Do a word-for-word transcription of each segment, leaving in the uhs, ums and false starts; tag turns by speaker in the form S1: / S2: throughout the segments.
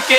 S1: करके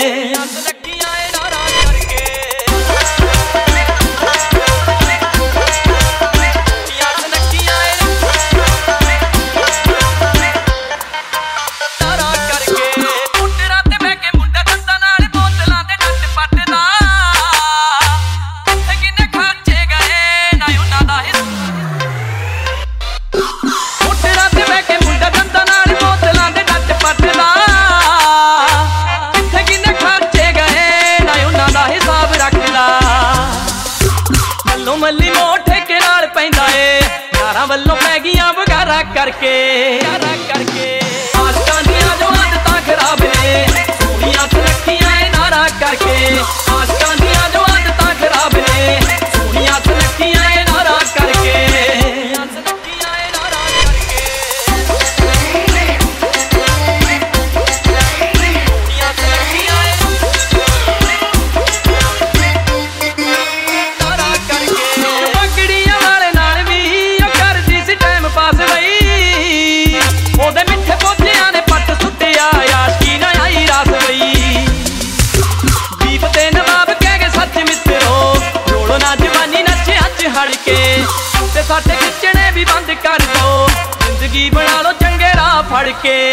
S1: मल्ली मोठे के नाल पैंदा ए यारां वल्लों पै गईयां वगारा करके वगारा करके आशकां दियां जो आदतां खराब ने सोहणियां सुनक्खियां ए नारा करके आशकां दियां जो आदतां खराब ने सोहणियां सुनक्खियां ए नारा करके सुनक्खियां ए नारा करके सोहणियां सुनक्खियां ए साडे खिचने भी बंद कर दो जिंदगी बना लो चंगे राह फड़ के।